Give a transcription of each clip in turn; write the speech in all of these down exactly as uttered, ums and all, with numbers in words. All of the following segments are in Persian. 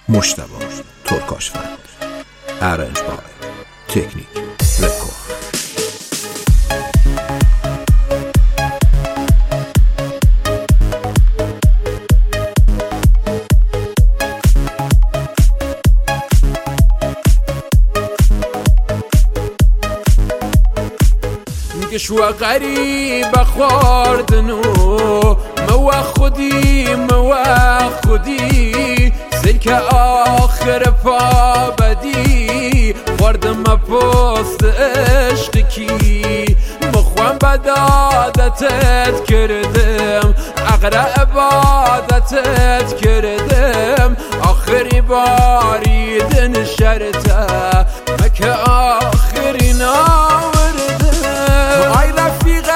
مجتبی ترکاشفند، ارنج بای تکنیک رکورد. شو غريب خوردنو موا خودی موا خودی سلك آخر پا بدی خوردم پست عشقکی مخوان بدادتت کردم اقرا عبادتت کردم آخری باریدن شرطه مکه آخری ناوردم آی رفیق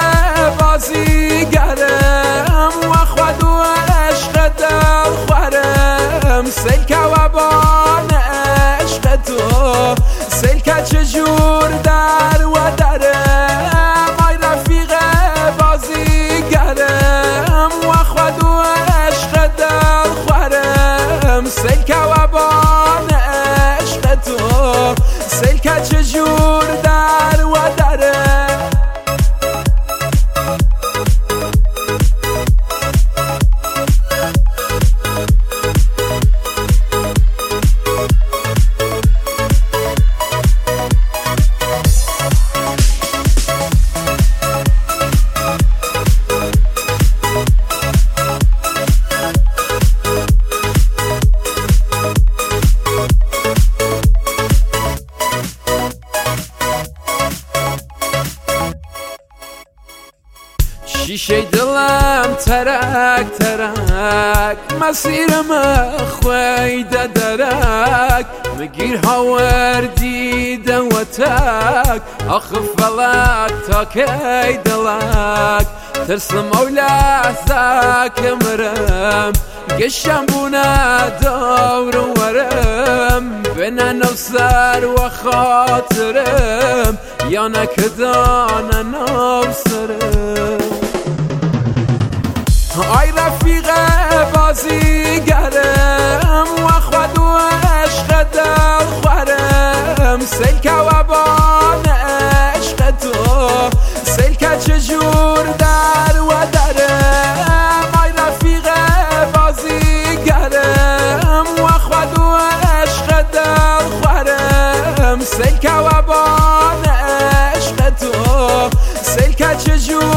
بازیگرم و خود و عشق دل خورم سلک و بان عشق تو سلک چجور در و درم آی رفیق بازیگرم و خود و عشق دل خورم سلک و بان عشق تو سلک چجور در و درم شیشه دلم ترک ترک مسیرم خویده درک مگیر هاوردی دوتک آخ فلک تا کی دلک ترسم او لحظه که مرم گشم بونه دور ورم بینه نفسر و خاطرم یا نکدانه نفسرم آی رفیق بازیگرم و خود و عشق دل خورم سلک و بان عشق تو سلک چجور در و درم آی رفیق بازیگرم و خود و عشق دل خورم سلک و بان عشق تو سلک چجور